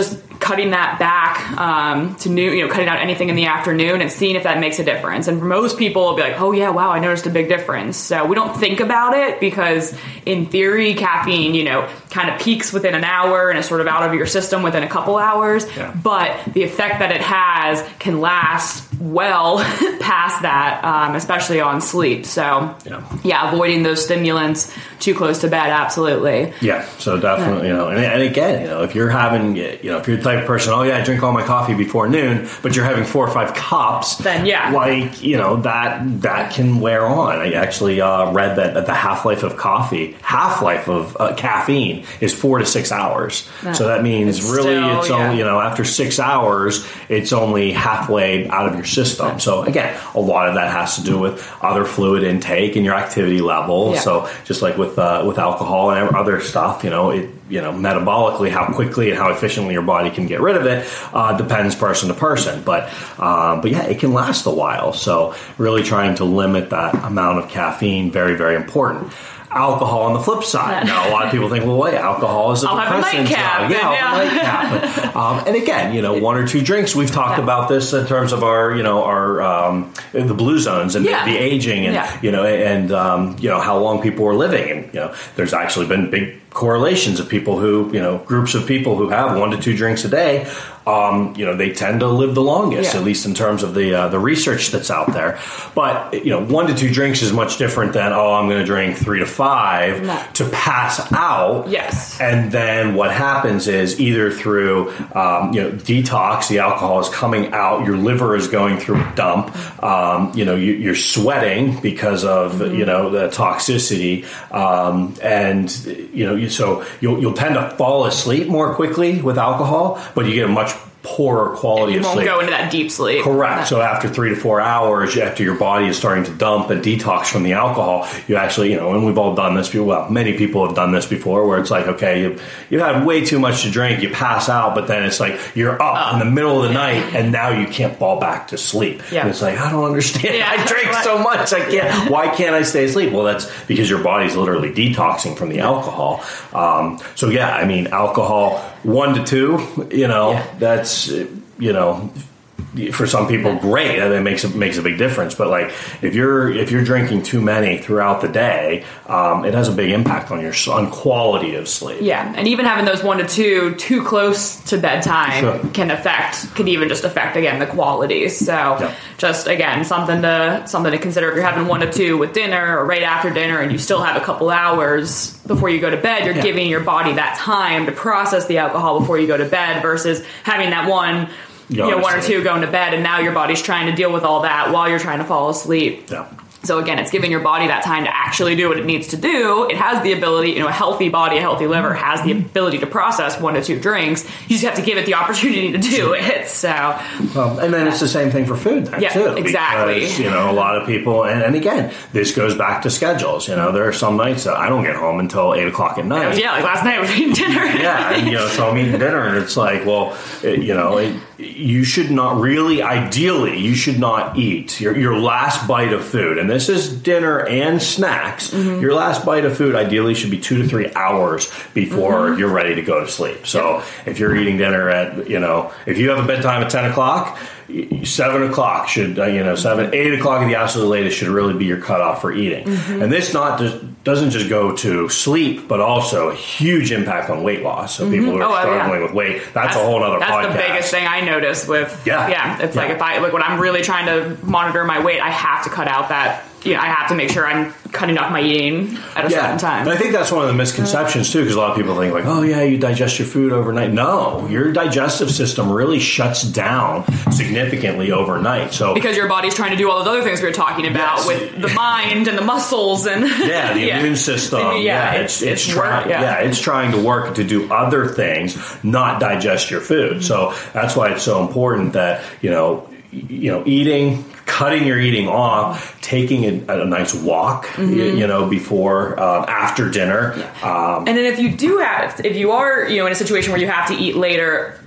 cutting that back um, to noon, you know, cutting out anything in the afternoon and seeing if that makes a difference. And for most people, it'll be like, oh yeah, wow, I noticed a big difference. So we don't think about it because in theory, caffeine, you know, kind of peaks within an hour and is sort of out of your system within a couple hours. Yeah. But the effect that it has can last well past that, um, especially on sleep. So yeah. yeah, avoiding those stimulants too close to bed, absolutely. Yeah, so definitely, you know, and, and again, you know, if you're having, you know, if you're the type of person, oh yeah, I drink all my coffee before noon, but you're having four or five cups, then yeah, like, you know, that that can wear on. I actually uh, read that the half-life of coffee, half-life of uh, caffeine is four to six hours. Yeah. So that means it's really still, it's yeah. only, you know, after six hours, it's only halfway out of your system. Yeah. So again, a lot of that has to do with other fluid intake and your activity level. Yeah. So just like with uh, with alcohol and other stuff, you know, it you know metabolically how quickly and how efficiently your body can get rid of it uh, depends person to person. But um, but yeah, it can last a while. So really trying to limit that amount of caffeine, very very important. Alcohol on the flip side. Now, a lot of people think, well, wait, alcohol is a I'll depressant. have a nightcap. Yeah, yeah. I'll have a nightcap. But, um, and again, you know, one or two drinks. We've talked yeah. about this in terms of our, you know, our um, the blue zones and yeah. the, the aging, and yeah. you know, and um, you know how long people are living, and you know, there's actually been big correlations of people who, you know, groups of people who have one to two drinks a day. Um, you know, they tend to live the longest, yeah. at least in terms of the uh, the research that's out there. But you know, one to two drinks is much different than, oh, I'm going to drink three to five no. to pass out. Yes. And then what happens is either through um, you know detox, the alcohol is coming out, your liver is going through a dump. Um, you know, you, you're sweating because of mm-hmm. you know the toxicity, um, and you know, you, so you'll you'll tend to fall asleep more quickly with alcohol, but you get a much poorer quality you of won't sleep. go into that deep sleep. Correct. No. So after three to four hours, after your body is starting to dump and detox from the alcohol, you actually, you know, and we've all done this before. Well, many people have done this before, where it's like, okay, you've, you've had way too much to drink, you pass out, but then it's like you're up uh, in the middle of the yeah. night, and now you can't fall back to sleep. Yeah. And it's like, I don't understand. Yeah. I drink so much, I can't. Yeah. Why can't I stay asleep? Well, that's because your body's literally detoxing from the alcohol. Um, so yeah, I mean, alcohol one to two, you know, yeah. that's. You know, for some people, great, and it makes a, makes a big difference. But like, if you're if you're drinking too many throughout the day, um, it has a big impact on your on quality of sleep. Yeah, and even having those one to two too close to bedtime sure. can affect can even just affect again the quality. So yeah. just again something to something to consider if you're having one to two with dinner or right after dinner, and you still have a couple hours before you go to bed. You're yeah. giving your body that time to process the alcohol before you go to bed versus having that one. You know, one or two going to bed, and now your body's trying to deal with all that while you're trying to fall asleep. Yeah. So again, it's giving your body that time to actually do what it needs to do. It has the ability, you know, a healthy body, a healthy liver has the ability to process one to two drinks. You just have to give it the opportunity to do it. So, well, and then it's the same thing for food then, yeah, too. Exactly. Because, you know, a lot of people, and, and again, this goes back to schedules. You know, there are some nights that I don't get home until eight o'clock at night. Yeah, like last night we were eating dinner. yeah, and, you know, so I'm eating dinner, and it's like, well, it, you know, it, you should not really, ideally, you should not eat your your last bite of food, and this is dinner and snacks. Mm-hmm. Your last bite of food ideally should be two to three hours before mm-hmm. you're ready to go to sleep. So if you're eating dinner at, you know, if you have a bedtime at ten o'clock, seven o'clock should, uh, you know, seven, eight o'clock at the absolute latest should really be your cutoff for eating. Mm-hmm. And this not just doesn't just go to sleep, but also a huge impact on weight loss. So mm-hmm. people who are oh, struggling yeah. with weight, that's, that's a whole other that's podcast. That's the biggest thing I notice with, yeah, yeah it's yeah. like if I, like when I'm really trying to monitor my weight, I have to cut out that, you know, I have to make sure I'm cutting off my eating at a yeah. certain time. And I think that's one of the misconceptions too, because a lot of people think like, oh yeah, you digest your food overnight. No, your digestive system really shuts down significantly overnight. So because your body's trying to do all those other things we were talking about yes. with the mind and the muscles and yeah, the yeah. immune system. Yeah, yeah it's it's, it's, it's trying. Yeah. yeah, it's trying to work to do other things, not digest your food. Mm-hmm. So that's why it's so important that you know, you know, eating. Cutting your eating off, taking a, a nice walk, mm-hmm. you, you know, before, um, after dinner. Yeah. Um, and then if you do have, if you are, you know, in a situation where you have to eat later,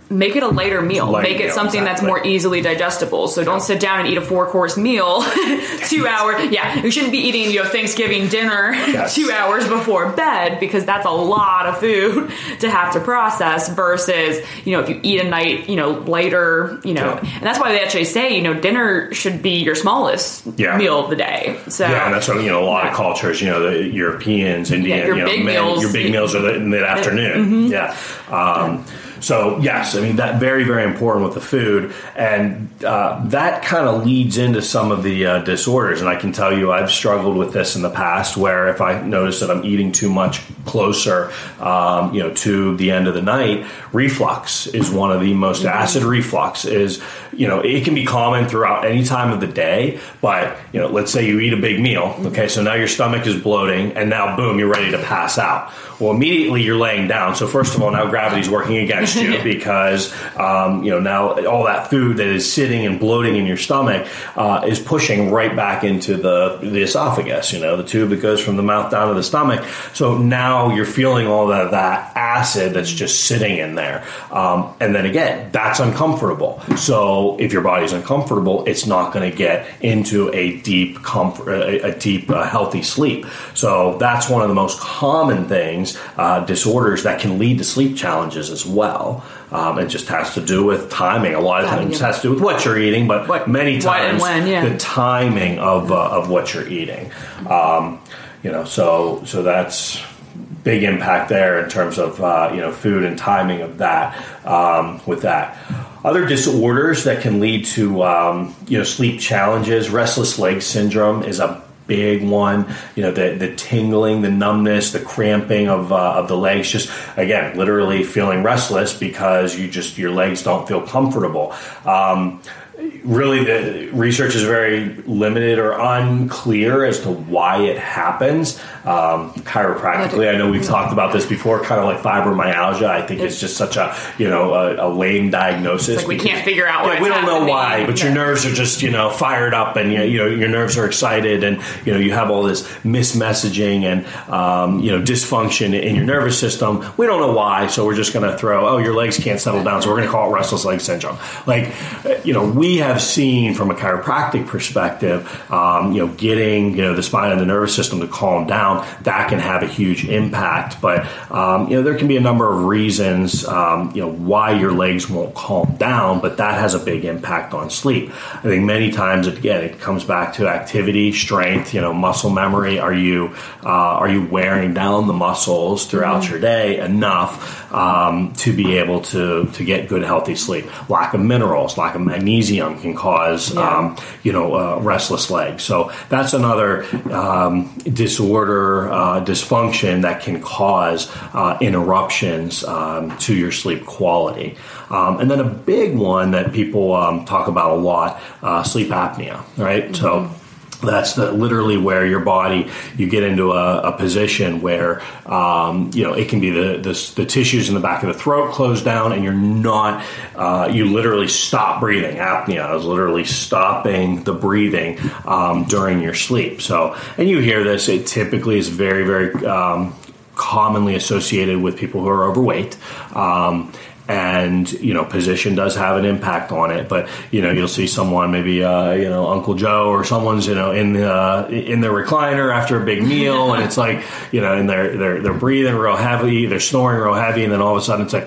make it a lighter meal. Light make it meal, something exactly. that's more easily digestible. So don't sit down and eat a four-course meal two hours. Yeah, you shouldn't be eating, you know, Thanksgiving dinner yes. two hours before bed, because that's a lot of food to have to process versus, you know, if you eat a night, you know, lighter, you know. Yeah. And that's why they actually say, you know, dinner should be your smallest yeah. meal of the day. So yeah, and that's what, you know, a lot yeah. of cultures, you know, the Europeans, Indian, yeah, your you know, big men, meals, your big meals are the mid-afternoon. Mm-hmm. Yeah. Um, yeah. So, yes, I mean, that very, very important with the food. And uh, that kind of leads into some of the uh, disorders. And I can tell you I've struggled with this in the past, where if I notice that I'm eating too much closer, um, you know, to the end of the night, reflux is one of the most, mm-hmm. acid reflux is, you know, it can be common throughout any time of the day. But, you know, let's say you eat a big meal. Okay, so now your stomach is bloating and now, boom, you're ready to pass out. Well, immediately you're laying down. So first of all, now gravity's working against you because, um, you know, now all that food that is sitting and bloating in your stomach uh, is pushing right back into the, the esophagus, you know, the tube that goes from the mouth down to the stomach. So now you're feeling all that, that acid that's just sitting in there. Um, and then again, that's uncomfortable. So if your body's uncomfortable, it's not going to get into a deep, comfort, a, a deep, uh, healthy sleep. So that's one of the most common things. Uh, disorders that can lead to sleep challenges as well. Um, it just has to do with timing. A lot of times it has to do with what you're eating, but what, many times when, yeah. the timing of uh, of what you're eating. Um, you know, so so that's big impact there in terms of uh, you know, food and timing of that. Um, with that. Other disorders that can lead to um, you know, sleep challenges. Restless leg syndrome is a big one. You know, the the tingling, the numbness, the cramping of uh, of the legs. Just again, literally feeling restless because you just your legs don't feel comfortable. Um, really, the research is very limited or unclear as to why it happens. Um, chiropractically, I know we've talked about this before. Kind of like fibromyalgia, I think it's just such a you know a, a lame diagnosis. It's like we because, can't figure out why. Yeah, we don't happening. know why, but your nerves are just you know fired up, and you, you know your nerves are excited, and you know you have all this mismessaging and um, you know dysfunction in your nervous system. We don't know why, so we're just going to throw oh your legs can't settle down, so we're going to call it restless leg syndrome. Like you know we have seen from a chiropractic perspective, um, you know getting you know the spine and the nervous system to calm down. That can have a huge impact, but um, you know there can be a number of reasons um, you know why your legs won't calm down, but that has a big impact on sleep. I think many times again it comes back to activity, strength, you know, muscle memory. Are you uh, are you wearing down the muscles throughout mm-hmm. your day enough um, to be able to to get good healthy sleep? Lack of minerals, lack of magnesium can cause yeah. um, you know uh, restless legs. So that's another um, disorder. Uh, dysfunction that can cause uh, interruptions um, to your sleep quality. Um, and then a big one that people um, talk about a lot, uh, sleep apnea, right? Mm-hmm. So that's the, literally where your body, you get into a, a position where, um, you know, it can be the, the the tissues in the back of the throat close down and you're not, uh, you literally stop breathing. Apnea is literally stopping the breathing um, during your sleep. So, and you hear this, it typically is very, very um, commonly associated with people who are overweight. Um, And, you know, position does have an impact on it. But, you know, you'll see someone, maybe, uh, you know, Uncle Joe or someone's, you know, in the, uh, in their recliner after a big meal. And it's like, you know, and they're, they're, they're breathing real heavy, they're snoring real heavy. And then all of a sudden it's like,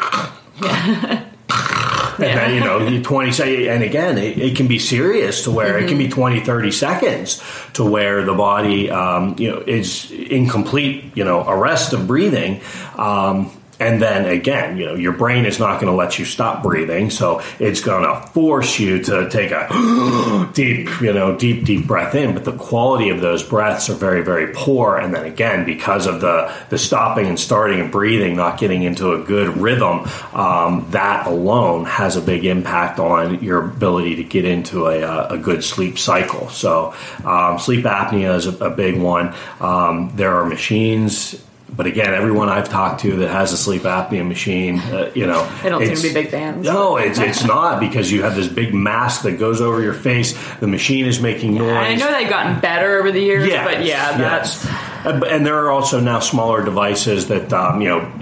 yeah. And yeah. then, you know, twenty seconds, and again, it, it can be serious to where mm-hmm. it can be twenty, thirty seconds to where the body, um, you know, is in complete, you know, arrest of breathing. Um, And then again, you know, your brain is not going to let you stop breathing, so it's going to force you to take a deep, you know, deep, deep breath in. But the quality of those breaths are very, very poor. And then again, because of the the stopping and starting and breathing, not getting into a good rhythm, um, that alone has a big impact on your ability to get into a, a good sleep cycle. So um, sleep apnea is a, a big one. Um, there are machines. But again, everyone I've talked to that has a sleep apnea machine, uh, you know, they don't seem to be big fans. No, it's it's not, because you have this big mask that goes over your face. The machine is making noise. Yeah, I know they've gotten better over the years, yes, but yeah, that's. Yes. And there are also now smaller devices that um, you know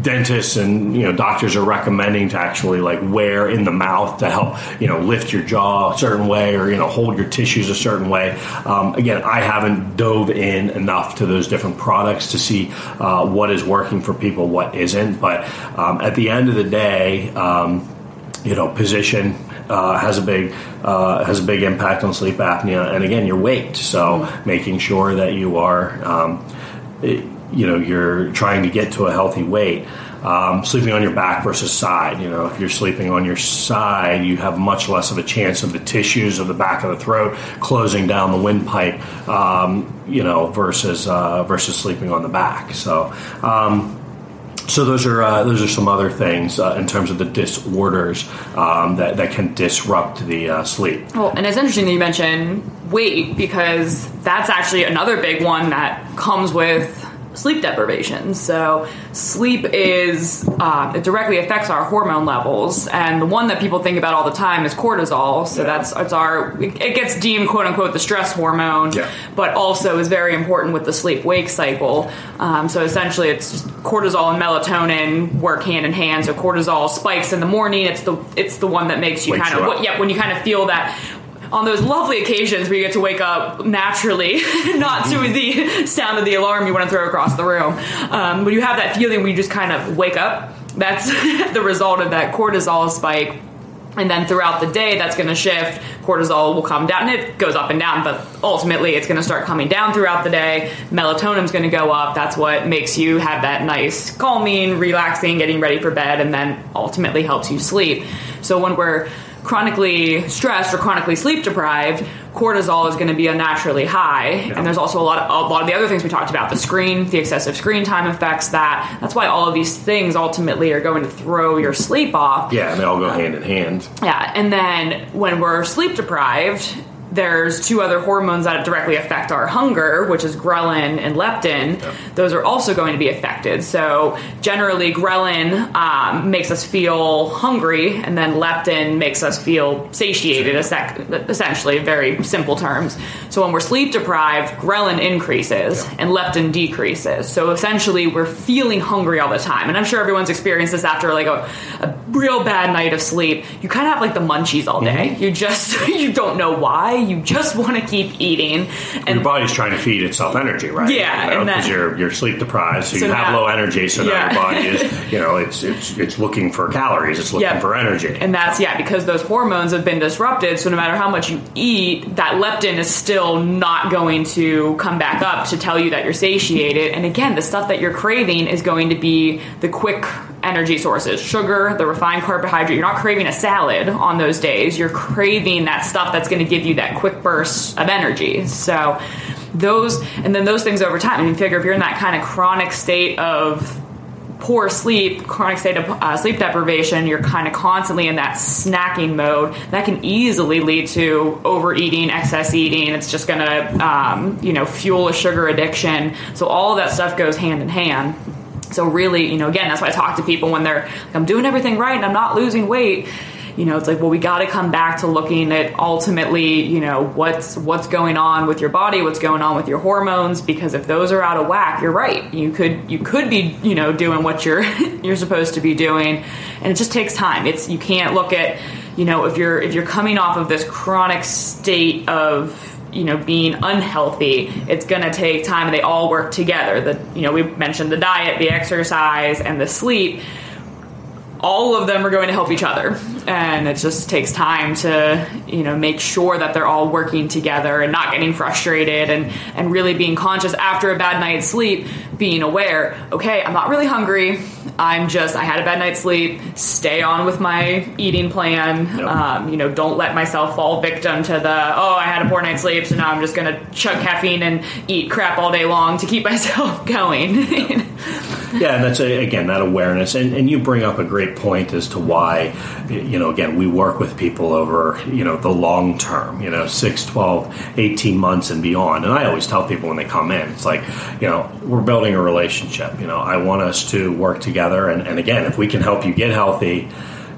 dentists and you know doctors are recommending to actually like wear in the mouth to help you know lift your jaw a certain way or you know hold your tissues a certain way. Um, again, I haven't dove in enough to those different products to see uh, what is working for people, what isn't. But um, at the end of the day, um, you know, position uh, has a big uh, has a big impact on sleep apnea, and again, your weight. So making sure that you are um, it, you know, you're trying to get to a healthy weight. Um, sleeping on your back versus side. You know, if you're sleeping on your side, you have much less of a chance of the tissues of the back of the throat closing down the windpipe. Um, you know, versus uh, versus sleeping on the back. So. Um, So those are uh, those are some other things uh, in terms of the disorders um, that that can disrupt the uh, sleep. Well, and it's interesting that you mention weight because that's actually another big one that comes with sleep deprivation. So sleep is uh, it directly affects our hormone levels, and the one that people think about all the time is cortisol. So yeah. that's it's our it gets deemed quote unquote the stress hormone, yeah. but also is very important with the sleep wake cycle. Um, so essentially, it's just cortisol and melatonin work hand in hand. So cortisol spikes in the morning. It's the it's the one that makes you Wakes kind of you what, yeah when you kind of feel that. On those lovely occasions where you get to wake up naturally, not to the sound of the alarm you want to throw across the room, um, when you have that feeling where you just kind of wake up, that's the result of that cortisol spike. And then throughout the day, that's going to shift. Cortisol will come down, and it goes up and down, but ultimately it's going to start coming down throughout the day. Melatonin's going to go up. That's what makes you have that nice calming, relaxing, getting ready for bed, and then ultimately helps you sleep. So when we're chronically stressed or chronically sleep deprived, cortisol is going to be unnaturally high. Yeah. And there's also a lot of a lot of the other things we talked about. The screen, the excessive screen time affects that. That's why all of these things ultimately are going to throw your sleep off. Yeah, they all go hand in hand. Yeah, and then when we're sleep deprived, there's two other hormones that directly affect our hunger, which is ghrelin and leptin. Yep. Those are also going to be affected. So generally, ghrelin um, makes us feel hungry, and then leptin makes us feel satiated, essentially, very simple terms. So when we're sleep deprived, ghrelin increases yep. and leptin decreases. So essentially, we're feeling hungry all the time. And I'm sure everyone's experienced this after like a, a real bad night of sleep. You kind of have like the munchies all day. Mm-hmm. You just, you don't know why. You just want to keep eating, and your body's trying to feed itself energy, right? Yeah, you know, and because you're you're sleep deprived, so, so you have now, low energy. So yeah. now your body is, you know, it's it's it's looking for calories, it's looking yep. for energy, and that's yeah, because those hormones have been disrupted. So no matter how much you eat, that leptin is still not going to come back up to tell you that you're satiated. And again, the stuff that you're craving is going to be the quick energy sources, sugar, the refined carbohydrate. You're not craving a salad on those days. You're craving that stuff that's going to give you that quick burst of energy. So those, and then those things over time. I mean, figure if you're in that kind of chronic state of poor sleep, chronic state of uh, sleep deprivation, you're kind of constantly in that snacking mode. That can easily lead to overeating, excess eating. It's just going to, um, you know, fuel a sugar addiction. So all of that stuff goes hand in hand. So really, you know, again, that's why I talk to people when they're like, I'm doing everything right and I'm not losing weight. You know, it's like, well, we got to come back to looking at ultimately, you know, what's what's going on with your body, what's going on with your hormones, because if those are out of whack, you're right. You could you could be, you know, doing what you're you're supposed to be doing, and it just takes time. It's you can't look at, you know, if you're if you're coming off of this chronic state of, you know, being unhealthy, it's going to take time, and they all work together. The, you know, we mentioned the diet, the exercise, and the sleep. All of them are going to help each other, and it just takes time to, you know, make sure that they're all working together and not getting frustrated, and, and really being conscious after a bad night's sleep, being aware, okay, I'm not really hungry. I'm just, I had a bad night's sleep. Stay on with my eating plan. Yep. Um, you know, don't let myself fall victim to the, oh, I had a poor night's sleep, so now I'm just going to chug caffeine and eat crap all day long to keep myself going. Yep. Yeah, and that's, a, again, that awareness. And, and you bring up a great point as to why, you know, again, we work with people over, you know, the long term, you know, six, twelve, eighteen months and beyond. And I always tell people when they come in, it's like, you know, we're building a relationship. You know, I want us to work together. And, and again, if we can help you get healthy,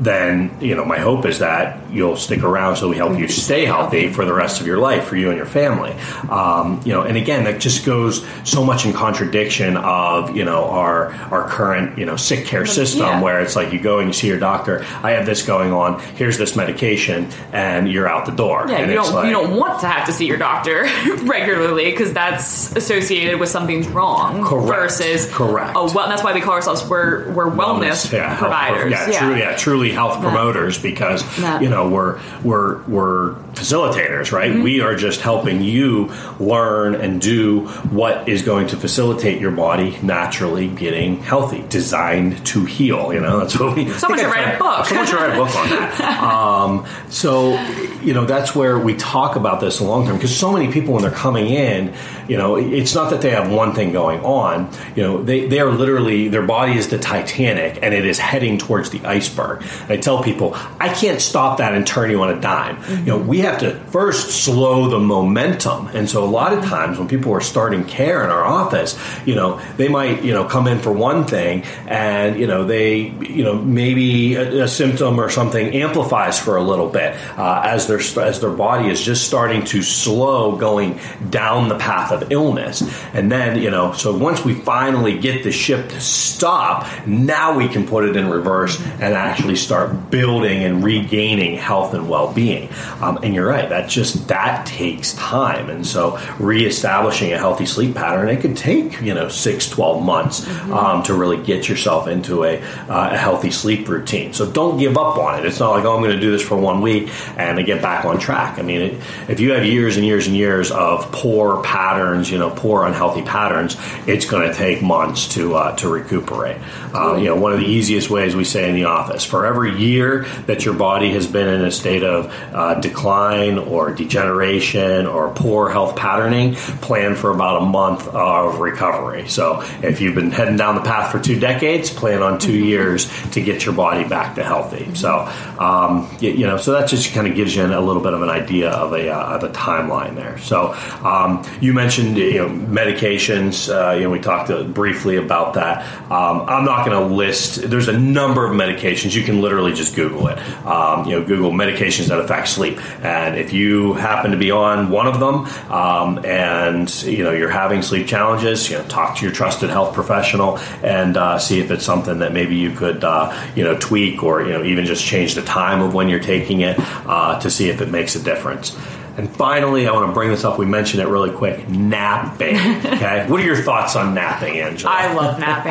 then, you know, my hope is that you'll stick around so we help you stay healthy for the rest of your life, for you and your family. Um, you know, and again, that just goes so much in contradiction of, you know, our our current, you know, sick care system yeah. where it's like you go and you see your doctor, I have this going on, here's this medication, and you're out the door. Yeah, and you it's don't like, you don't want to have to see your doctor regularly because that's associated with something's wrong. Correct. Versus Correct. Oh, well, that's why we call ourselves we're we're wellness, wellness yeah, providers. Health, yeah, yeah. Truly, yeah, truly health Yeah. promoters because Yeah. you know we're we're we're facilitators, right? Mm-hmm. We are just helping you learn and do what is going to facilitate your body naturally getting healthy, designed to heal. You know, that's what we. Someone should write a book. Someone should write a book on that. Um, so, you know, that's where we talk about this in the long term because so many people when they're coming in, you know, it's not that they have one thing going on. You know, they they are literally their body is the Titanic and it is heading towards the iceberg. And I tell people, I can't stop that and turn you on a dime. Mm-hmm. You know, we have to first slow the momentum. And so a lot of times when people are starting care in our office, you know, they might, you know, come in for one thing and, you know, they, you know, maybe a, a symptom or something amplifies for a little bit uh, as their as their body is just starting to slow going down the path of illness. And then, you know, so once we finally get the ship to stop, now we can put it in reverse and actually start building and regaining health and well-being. Um, and you're right, that just, that takes time. And so reestablishing a healthy sleep pattern, it could take, you know, six, twelve months mm-hmm. um, to really get yourself into a, uh, a healthy sleep routine. So don't give up on it. It's not like, oh, I'm going to do this for one week and to get back on track. I mean, it, if you have years and years and years of poor patterns, you know, poor unhealthy patterns, it's going to take months to uh, to recuperate. Um, you know, one of the easiest ways we say in the office, for every year that your body has been in a state of uh, decline or degeneration or poor health patterning, plan for about a month of recovery. So if you've been heading down the path for two decades, plan on two years to get your body back to healthy. So, um, you, you know, so that just kind of gives you a little bit of an idea of a, uh, of a timeline there. So um, you mentioned, you know, medications. Uh, you know, we talked uh, briefly about that. Um, I'm not going to list. There's a number of medications. You can literally just Google it. Um, you know, Google medications that affect sleep, and if you happen to be on one of them, um, and you know you're having sleep challenges, you know, talk to your trusted health professional and uh, see if it's something that maybe you could, uh, you know, tweak or you know even just change the time of when you're taking it uh, to see if it makes a difference. And finally, I want to bring this up. We mentioned it really quick. Napping. Okay. What are your thoughts on napping, Angela? I love napping.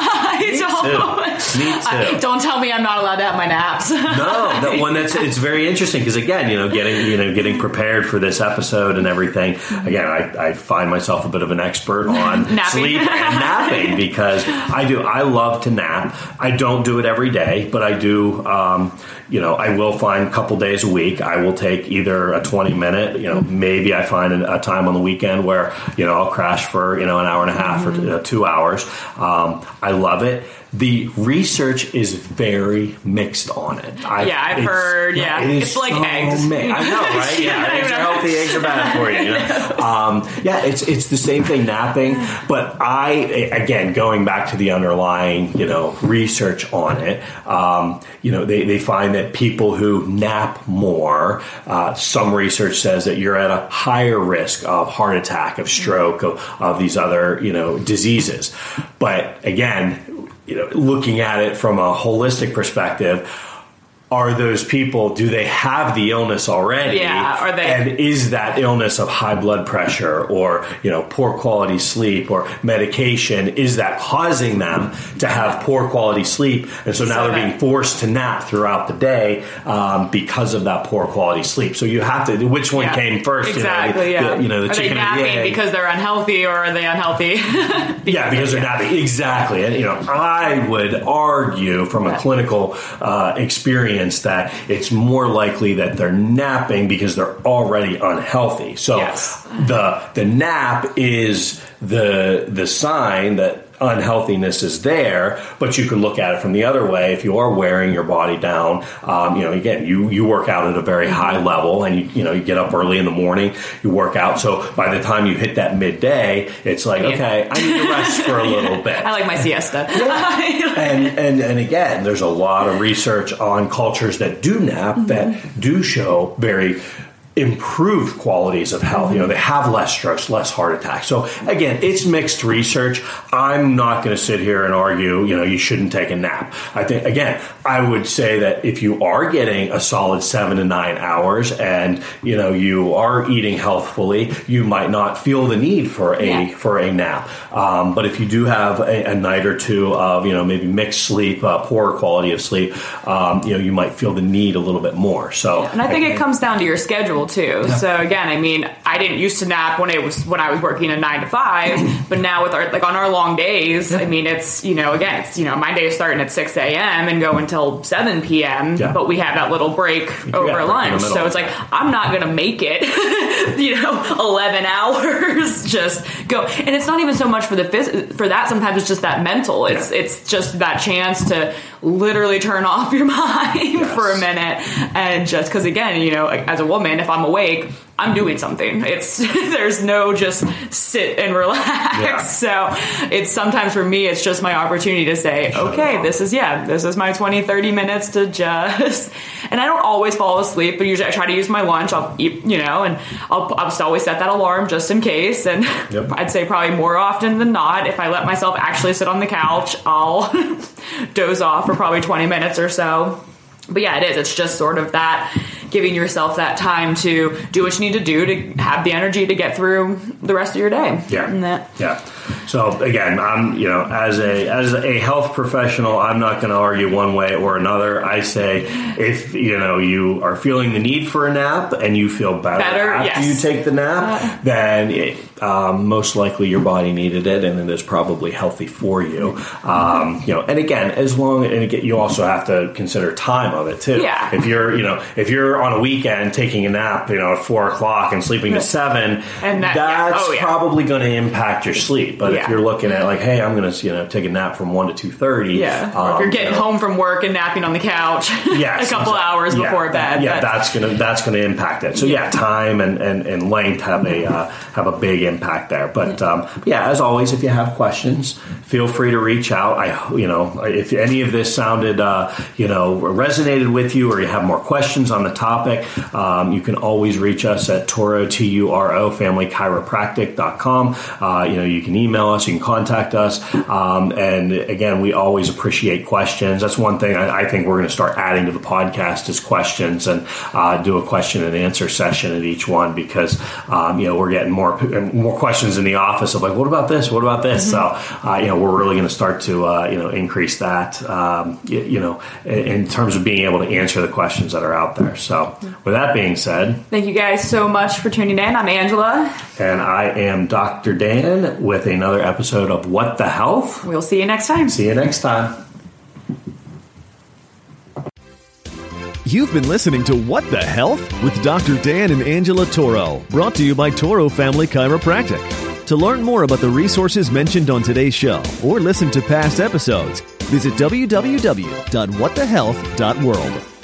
Me too. Me too. Uh, don't tell me I'm not allowed to have my naps. No, no, one that's it's very interesting because again, you know, getting you know getting prepared for this episode and everything. Again, I, I find myself a bit of an expert on sleep and napping because I do. I love to nap. I don't do it every day, but I do. Um, you know, I will find a couple days a week. I will take either a twenty minute. You know, maybe I find a time on the weekend where you know I'll crash for you know an hour and a half mm-hmm. or two hours. Um, I love it. The research is very mixed on it. I've, yeah, I've heard. Yeah, it it's like so eggs. Ma- I know, right? Yeah, eggs are healthy. Eggs are bad for you. you know? um, yeah, it's it's the same thing. Napping, but I again going back to the underlying you know research on it. Um, you know, they they find that people who nap more, uh, some research says that you're at a higher risk of heart attack, of stroke, of, of these other you know diseases. But again, you know, looking at it from a holistic perspective, are those people, do they have the illness already? Yeah, are they? And is that illness of high blood pressure or, you know, poor quality sleep or medication, is that causing them to have poor quality sleep? And so now so they're being forced to nap throughout the day um, because of that poor quality sleep. So you have to, which one yeah, came first? Exactly, you know, yeah. The, you know, the are chicken they and the napping egg. because they're unhealthy or are they unhealthy? because yeah, because they're napping. Exactly. And, you know, I would argue from a yeah. clinical uh, experience that it's more likely that they're napping because they're already unhealthy. So yes. the the nap is the the sign that unhealthiness is there, but you can look at it from the other way. If you are wearing your body down, um, you know, again, you, you work out at a very high level, and you, you know, you get up early in the morning, you work out. So by the time you hit that midday, it's like, yeah. okay, I need to rest for a little yeah. bit. I like my siesta. Yeah. and, and, and again, there's a lot of research on cultures that do nap mm-hmm. that do show very improved qualities of health. You know, they have less strokes, less heart attacks. So again, it's mixed research. I'm not going to sit here and argue, you know, you shouldn't take a nap. I think, again, I would say that if you are getting a solid seven to nine hours and, you know, you are eating healthfully, you might not feel the need for a, yeah. for a nap. Um, but if you do have a, a night or two of, you know, maybe mixed sleep, uh, poor quality of sleep, um, you know, you might feel the need a little bit more. So, yeah. And I think again, it comes down to your schedule too. Yeah. So again, I mean, I didn't used to nap when it was when I was working a nine to five, but now with our like on our long days, yeah. I mean, it's you know again, it's you know my day is starting at six a.m. and go until seven p.m. Yeah. But we have that little break over yeah, lunch, so it's like I'm not gonna make it, you know, eleven hours just go. And it's not even so much for the phys- for that. Sometimes it's just that mental. It's yeah. it's just that chance to literally turn off your mind yes. for a minute and just because again, you know, as a woman, if I'm awake, I'm doing something. It's there's no just sit and relax. Yeah. So it's sometimes for me, it's just my opportunity to say, okay, this is, yeah, this is my twenty, thirty minutes to just, and I don't always fall asleep, but usually I try to use my lunch. I'll eat, you know, and I'll, I'll just always set that alarm just in case. And yep. I'd say probably more often than not, if I let myself actually sit on the couch, I'll doze off for probably twenty minutes or so. But yeah, it is. It's just sort of that giving yourself that time to do what you need to do to have the energy to get through the rest of your day. Yeah. And that, yeah. So again, I'm, you know, as a, as a health professional, I'm not going to argue one way or another. I say, if, you know, you are feeling the need for a nap and you feel better, better after yes. you take the nap, uh, then it, um, most likely your body needed it and it is probably healthy for you. Um, you know, and again, as long, and again, you also have to consider time of it too. Yeah. If you're, you know, if you're on a weekend taking a nap, you know, at four o'clock and sleeping to seven, and that, that's yeah. Oh, yeah. probably going to impact your sleep. But yeah. if you're looking at like, hey, I'm going to, you know, take a nap from one to two thirty. Yeah. Um, or if you're getting you know, home from work and napping on the couch yes, a couple exactly. hours yeah, before bed. Yeah, that's, that's going to that's going to impact it. So yeah, yeah time and, and, and length have a uh, have a big impact there. But um, yeah, as always, if you have questions, feel free to reach out. I, you know, if any of this sounded, uh, you know, resonated with you, or you have more questions on the topic, um, you can always reach us at Turo, T U R O, family chiropractic dot com. Uh, you know, you can email us, you can contact us. Um, and again, we always appreciate questions. That's one thing I, I think we're going to start adding to the podcast is questions, and uh, do a question and answer session at each one, because, um, you know, we're getting more, more questions in the office of like, what about this? What about this? Mm-hmm. So, uh, you know, we're really going to start to, uh, you know, increase that, um, you, you know, in, in terms of being able to answer the questions that are out there. So with that being said, thank you guys so much for tuning in. I'm Angela. And I am Doctor Dan with another episode of What the Health. We'll see you next time. See you next time. You've been listening to What the Health with Doctor Dan and Angela Toro, brought to you by Toro Family Chiropractic. To learn more about the resources mentioned on today's show or listen to past episodes, visit w w w dot what the health dot world.